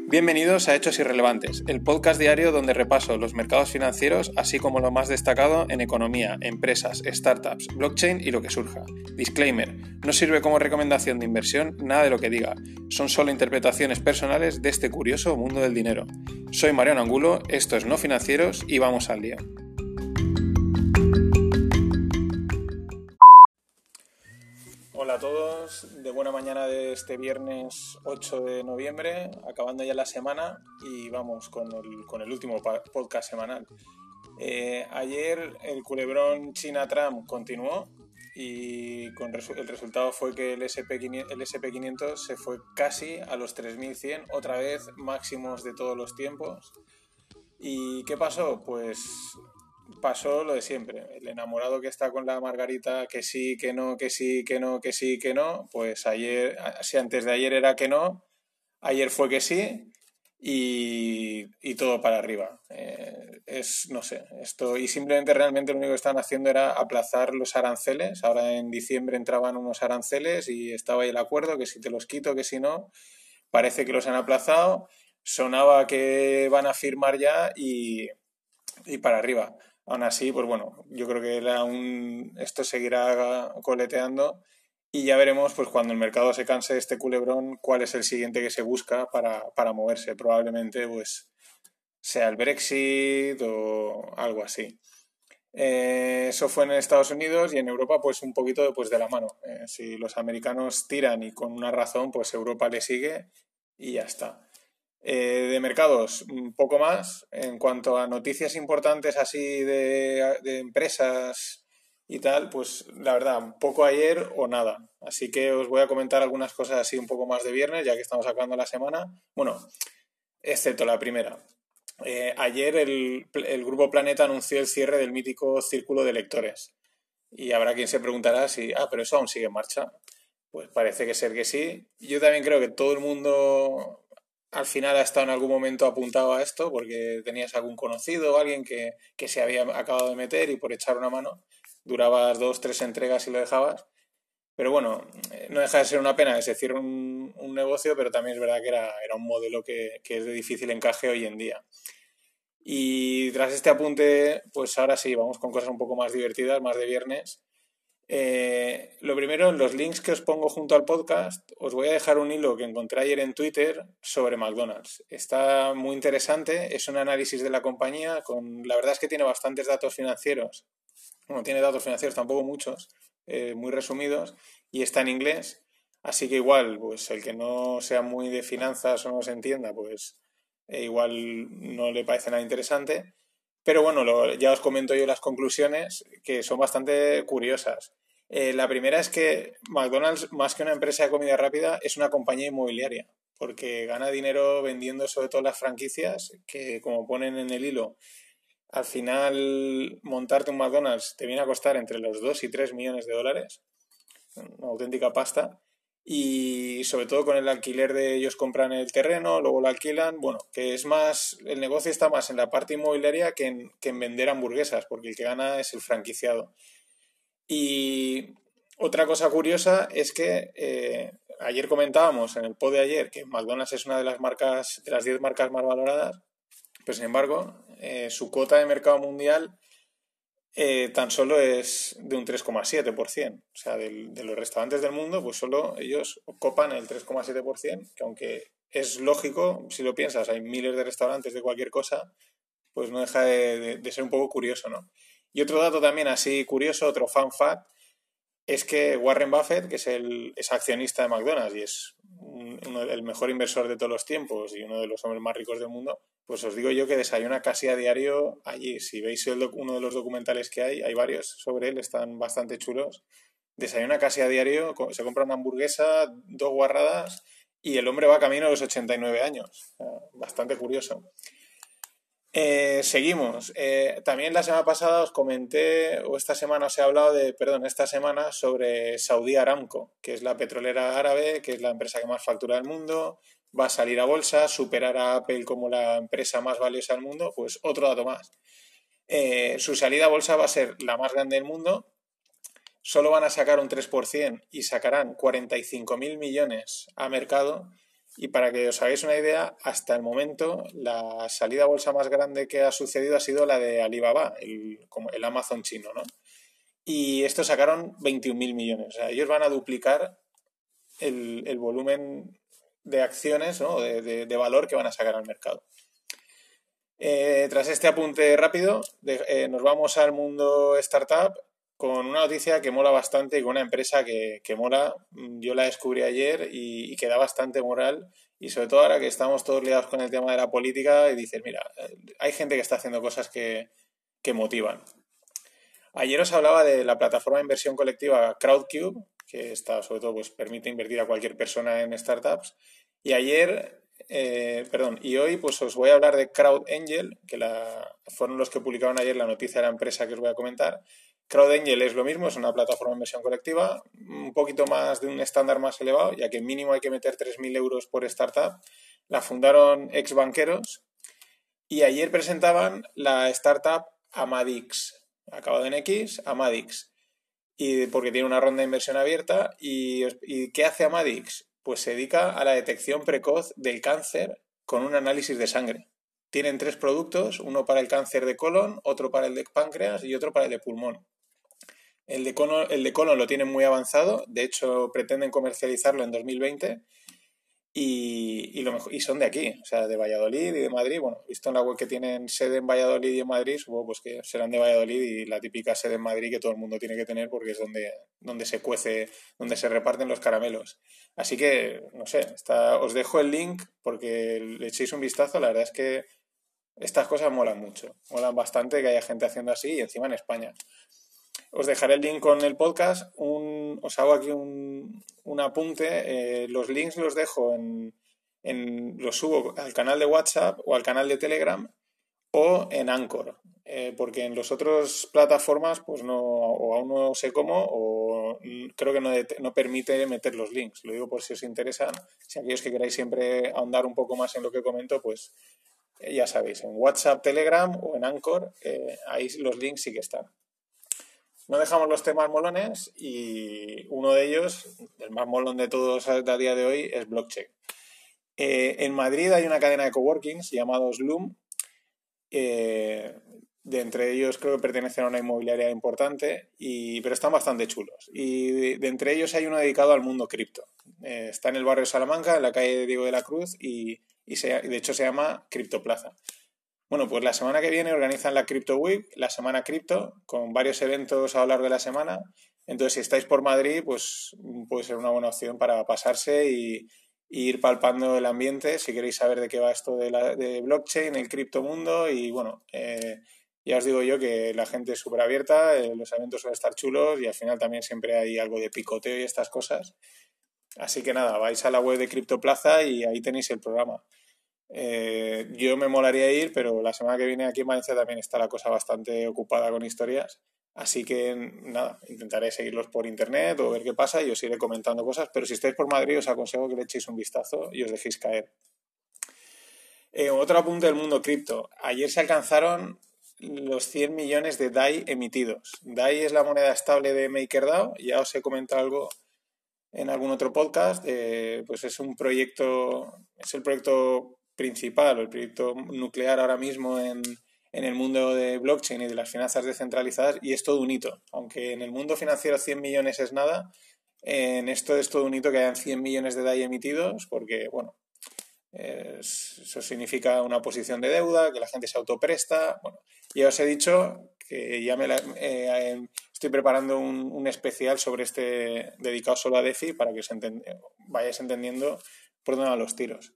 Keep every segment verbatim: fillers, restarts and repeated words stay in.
Bienvenidos a Hechos Irrelevantes, el podcast diario donde repaso los mercados financieros, así como lo más destacado en economía, empresas, startups, blockchain y lo que surja. Disclaimer, no sirve como recomendación de inversión nada de lo que diga, son solo interpretaciones personales de este curioso mundo del dinero. Soy Mariano Angulo, esto es No Financieros y vamos al lío. Hola a todos, de buena mañana de este viernes ocho de noviembre, acabando ya la semana y vamos con el, con el último podcast semanal. Eh, ayer el culebrón China-Trump continuó y con resu- el resultado fue que el ese pe quinientos se fue casi a los tres mil cien, otra vez máximos de todos los tiempos. ¿Y qué pasó? Pues pasó lo de siempre, el enamorado que está con la Margarita, que sí, que no, que sí, que no, que sí, que no, pues ayer, si antes de ayer era que no, ayer fue que sí y, y todo para arriba. Eh, es, no sé, esto, y simplemente realmente lo único que estaban haciendo era aplazar los aranceles. Ahora en diciembre entraban unos aranceles y estaba ahí el acuerdo, que si te los quito, que si no, parece que los han aplazado, sonaba que van a firmar ya y, y para arriba. Aún así, pues bueno, yo creo que era un... esto seguirá coleteando y ya veremos, pues cuando el mercado se canse de este culebrón, cuál es el siguiente que se busca para, para moverse. Probablemente, pues, sea el Brexit o algo así. Eh, eso fue en Estados Unidos y en Europa, pues un poquito pues, de la mano. Eh, si los americanos tiran y con una razón, pues Europa le sigue y ya está. Eh, de mercados, un poco más. En cuanto a noticias importantes así de, de empresas y tal, pues la verdad, poco ayer o nada. Así que os voy a comentar algunas cosas así un poco más de viernes, ya que estamos acabando la semana. Bueno, excepto la primera. Eh, ayer el, el Grupo Planeta anunció el cierre del mítico Círculo de Lectores. Y habrá quien se preguntará si, ah, pero eso aún sigue en marcha. Pues parece que ser que sí. Yo también creo que todo el mundo al final ha estado en algún momento apuntado a esto porque tenías algún conocido o alguien que, que se había acabado de meter y por echar una mano durabas dos, tres entregas y lo dejabas. Pero bueno, no deja de ser una pena que se cierre un, un negocio, pero también es verdad que era, era un modelo que, que es de difícil encaje hoy en día. Y tras este apunte, pues ahora sí, vamos con cosas un poco más divertidas, más de viernes. Eh, lo primero, en los links que os pongo junto al podcast, os voy a dejar un hilo que encontré ayer en Twitter sobre McDonald's. Está muy interesante, es un análisis de la compañía, con, la verdad es que tiene bastantes datos financieros. Bueno, tiene datos financieros, tampoco muchos, eh, muy resumidos, y está en inglés. Así que igual, pues el que no sea muy de finanzas o no se entienda, pues eh, igual no le parece nada interesante. Pero bueno, lo, ya os comento yo las conclusiones, que son bastante curiosas. Eh, la primera es que McDonald's, más que una empresa de comida rápida, es una compañía inmobiliaria, porque gana dinero vendiendo sobre todo las franquicias, que como ponen en el hilo, al final montarte un McDonald's te viene a costar entre los dos y tres millones de dólares, una auténtica pasta. Y sobre todo con el alquiler de ellos compran el terreno, luego lo alquilan, bueno, que es más, el negocio está más en la parte inmobiliaria que en, que en vender hamburguesas, porque el que gana es el franquiciado. Y otra cosa curiosa es que eh, ayer comentábamos en el pod de ayer que McDonald's es una de las marcas, de las diez marcas más valoradas, pero sin embargo, eh, su cuota de mercado mundial eh, tan solo es de un tres coma siete por ciento. O sea, de, de los restaurantes del mundo, pues solo ellos copan el tres coma siete por ciento, que aunque es lógico, si lo piensas, hay miles de restaurantes de cualquier cosa, pues no deja de, de, de ser un poco curioso, ¿no? Y otro dato también así curioso, otro fun fact, es que Warren Buffett, que es el es accionista de McDonald's y es un, uno, el mejor inversor de todos los tiempos y uno de los hombres más ricos del mundo, pues os digo yo que desayuna casi a diario allí. Si veis el doc, uno de los documentales que hay, hay varios sobre él, están bastante chulos. Desayuna casi a diario, se compra una hamburguesa, dos guarradas y el hombre va camino a los ochenta y nueve años. O sea, bastante curioso. Eh, seguimos. Eh, también la semana pasada os comenté, o esta semana os he hablado de, perdón, esta semana sobre Saudi Aramco, que es la petrolera árabe, que es la empresa que más factura del mundo, va a salir a bolsa, superar a Apple como la empresa más valiosa del mundo, pues otro dato más. Eh, su salida a bolsa va a ser la más grande del mundo, solo van a sacar un tres por ciento y sacarán cuarenta y cinco mil millones a mercado. Y para que os hagáis una idea, hasta el momento la salida a bolsa más grande que ha sucedido ha sido la de Alibaba, el, como el Amazon chino, ¿no? Y estos sacaron veintiún mil millones. O sea, ellos van a duplicar el, el volumen de acciones, ¿no? de, de, de valor que van a sacar al mercado. Eh, tras este apunte rápido, de, eh, nos vamos al mundo startup con una noticia que mola bastante y con una empresa que, que mola. Yo la descubrí ayer y, y que da bastante moral, y sobre todo ahora que estamos todos liados con el tema de la política y dices, mira, hay gente que está haciendo cosas que, que motivan. Ayer os hablaba de la plataforma de inversión colectiva Crowdcube, que está, sobre todo, pues permite invertir a cualquier persona en startups. Y ayer, eh, perdón, y hoy pues os voy a hablar de CrowdAngel, que la, fueron los que publicaron ayer la noticia de la empresa que os voy a comentar. CrowdAngel es lo mismo, es una plataforma de inversión colectiva, un poquito más de un estándar más elevado, ya que mínimo hay que meter tres mil euros por startup. La fundaron ex banqueros y ayer presentaban la startup Amadix, acabado en X, Amadix, y porque tiene una ronda de inversión abierta. ¿Y, y qué hace Amadix? Pues se dedica a la detección precoz del cáncer con un análisis de sangre. Tienen tres productos, uno para el cáncer de colon, otro para el de páncreas y otro para el de pulmón. El de colon, el de colon lo tienen muy avanzado, de hecho pretenden comercializarlo en dos mil veinte. Y, y, lo mejor, y son de aquí, o sea, de Valladolid y de Madrid. Bueno, visto en la web que tienen sede en Valladolid y en Madrid, supongo pues que serán de Valladolid, y la típica sede en Madrid que todo el mundo tiene que tener porque es donde, donde se cuece, donde se reparten los caramelos. Así que, no sé, está, os dejo el link porque le echéis un vistazo. La verdad es que estas cosas molan mucho, molan bastante que haya gente haciendo así y encima en España. Os dejaré el link con el podcast. Un, os hago aquí un, un apunte. Eh, los links los dejo en, en. Los subo al canal de WhatsApp o al canal de Telegram o en Anchor. Eh, porque en las otras plataformas, pues no. O aún no sé cómo, o creo que no, no permite meter los links. Lo digo por si os interesan. Si aquellos que queráis siempre ahondar un poco más en lo que comento, pues eh, ya sabéis, en WhatsApp, Telegram o en Anchor, eh, ahí los links sí que están. No dejamos los temas molones y uno de ellos, el más molón de todos a día de hoy, es blockchain. Eh, en Madrid hay una cadena de coworkings llamados Loom. Eh, de entre ellos creo que pertenecen a una inmobiliaria importante, y, pero están bastante chulos. Y de, de entre ellos hay uno dedicado al mundo cripto. Eh, está en el barrio Salamanca, en la calle Diego de la Cruz, y, y se, de hecho se llama Criptoplaza. Bueno, pues la semana que viene organizan la Crypto Week, la semana cripto, con varios eventos a lo largo de la semana. Entonces, si estáis por Madrid, pues puede ser una buena opción para pasarse y, y ir palpando el ambiente, si queréis saber de qué va esto de, la, de blockchain, el criptomundo. Y bueno, eh, ya os digo yo que la gente es súper abierta, eh, los eventos suelen estar chulos y al final también siempre hay algo de picoteo y estas cosas. Así que nada, vais a la web de Criptoplaza y ahí tenéis el programa. Eh, yo me molaría ir, pero la semana que viene aquí en Valencia también está la cosa bastante ocupada con historias, así que nada, intentaré seguirlos por internet o ver qué pasa y os iré comentando cosas, pero si estáis por Madrid os aconsejo que le echéis un vistazo y os dejéis caer. Eh, otro apunte del mundo cripto. Ayer se alcanzaron los cien millones de D A I emitidos. D A I es la moneda estable de MakerDAO, ya os he comentado algo en algún otro podcast. Eh, pues es un proyecto, es el proyecto principal, el proyecto nuclear ahora mismo en, en el mundo de blockchain y de las finanzas descentralizadas, y es todo un hito. Aunque en el mundo financiero cien millones es nada, en esto es todo un hito que hayan cien millones de D A I emitidos, porque, bueno, es, eso significa una posición de deuda, que la gente se autopresta. Bueno, ya os he dicho que ya me la, eh, estoy preparando un, un especial sobre este dedicado solo a DeFi para que os enten, vayáis entendiendo por dónde van los tiros.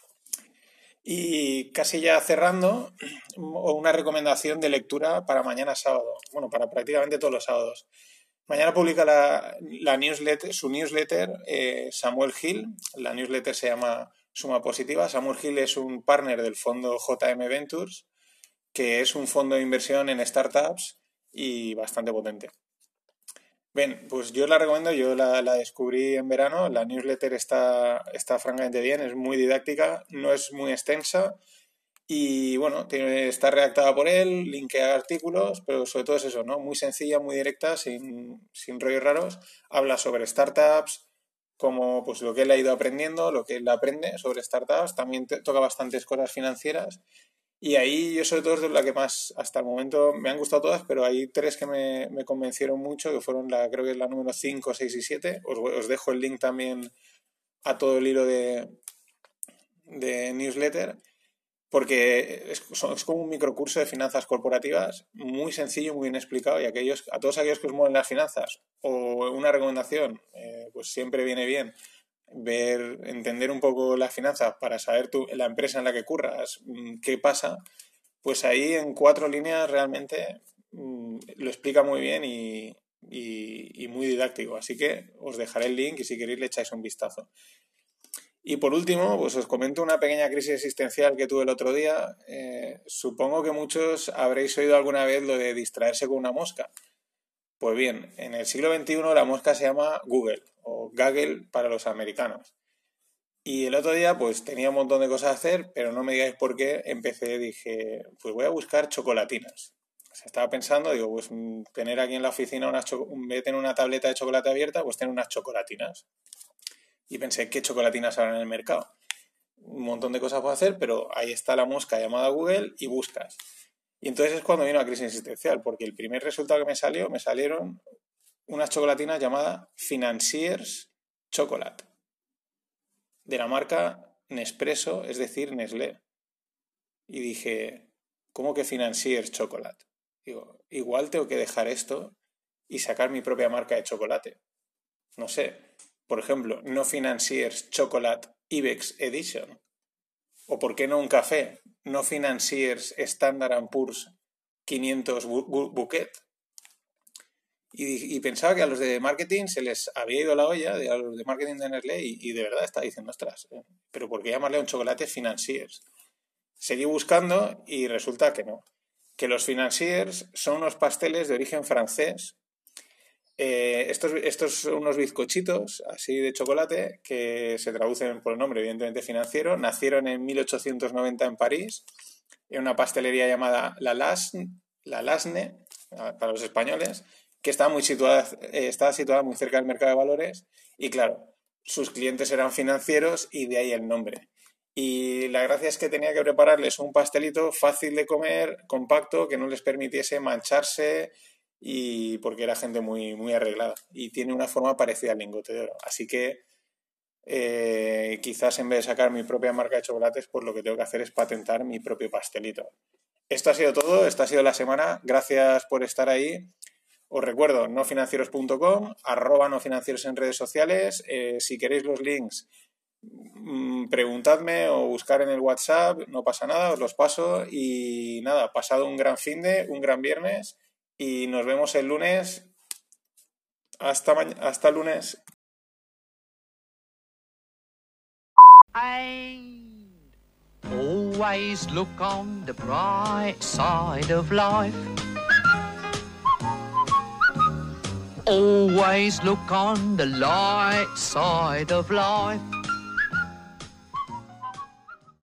Y casi ya cerrando, una recomendación de lectura para mañana sábado, bueno, para prácticamente todos los sábados. Mañana publica la, la newsletter, su newsletter eh, Samuel Hill. La newsletter se llama Suma Positiva. Samuel Hill es un partner del fondo J M Ventures, que es un fondo de inversión en startups y bastante potente. Bien, pues yo la recomiendo, yo la, la descubrí en verano. La newsletter está, está francamente bien, es muy didáctica, no es muy extensa y bueno, tiene, está redactada por él, linkea artículos, pero sobre todo es eso, ¿no? Muy sencilla, muy directa, sin, sin rollos raros. Habla sobre startups, como pues lo que él ha ido aprendiendo, lo que él aprende sobre startups, también te, toca bastantes cosas financieras. Y ahí yo sobre todo es de la que más, hasta el momento me han gustado todas, pero hay tres que me, me convencieron mucho, que fueron la, creo que es la número cinco, seis y siete. Os, os dejo el link también a todo el hilo de, de newsletter, porque es, es como un microcurso de finanzas corporativas, muy sencillo, muy bien explicado, y aquellos, a todos aquellos que os mueven las finanzas, o una recomendación, eh, pues siempre viene bien ver, entender un poco las finanzas para saber tú, la empresa en la que curras, qué pasa, pues ahí en cuatro líneas realmente mmm, lo explica muy bien y, y, y muy didáctico. Así que os dejaré el link y si queréis le echáis un vistazo. Y por último, pues os comento una pequeña crisis existencial que tuve el otro día. Eh, supongo que muchos habréis oído alguna vez lo de distraerse con una mosca. Pues bien, en el siglo veintiuno la mosca se llama Google, o Gaggle para los americanos. Y el otro día pues tenía un montón de cosas a hacer, pero no me digáis por qué, empecé, dije, pues voy a buscar chocolatinas. O sea, estaba pensando, digo, pues tener aquí en la oficina, unas cho- en vez de tener una tableta de chocolate abierta, pues tener unas chocolatinas. Y pensé, ¿qué chocolatinas habrá en el mercado? Un montón de cosas puedo hacer, pero ahí está la mosca llamada Google y buscas. Y entonces es cuando vino la crisis existencial, porque el primer resultado que me salió, me salieron unas chocolatinas llamadas Financiers Chocolate, de la marca Nespresso, es decir, Nestlé. Y dije, ¿cómo que Financiers Chocolate? Digo, igual tengo que dejar esto y sacar mi propia marca de chocolate. No sé, por ejemplo, no Financiers Chocolate Ibex Edition. O por qué no un café, no Financiers Standard and Poor's quinientos bu- bu- Bouquet. Y, y pensaba que a los de marketing se les había ido la olla, de, a los de marketing de Nestlé, y, y de verdad estaba diciendo, ostras, ¿eh? ¿Pero por qué llamarle a un chocolate Financiers? Seguí buscando y resulta que no. Que los Financiers son unos pasteles de origen francés. Eh, estos, estos son unos bizcochitos así de chocolate que se traducen por el nombre, evidentemente financiero. Nacieron en mil ochocientos noventa en París, en una pastelería llamada La Lasne, La Lasne para los españoles, que estaba muy situada, eh, estaba situada muy cerca del mercado de valores y claro, sus clientes eran financieros y de ahí el nombre. Y la gracia es que tenía que prepararles un pastelito fácil de comer, compacto, que no les permitiese mancharse, y porque era gente muy, muy arreglada y tiene una forma parecida al lingote de oro. Así que eh, quizás en vez de sacar mi propia marca de chocolates, pues lo que tengo que hacer es patentar mi propio pastelito. Esto ha sido todo, esta ha sido la semana. Gracias por estar ahí. Os recuerdo, nofinancieros punto com, arroba nofinancieros en redes sociales. Eh, si queréis los links, mmm, preguntadme o buscar en el WhatsApp, no pasa nada, os los paso. Y nada, pasado un gran finde, un gran viernes. Y nos vemos el lunes. Hasta mañana, hasta el lunes. And always look on the bright side of life. Always look on the light side of life.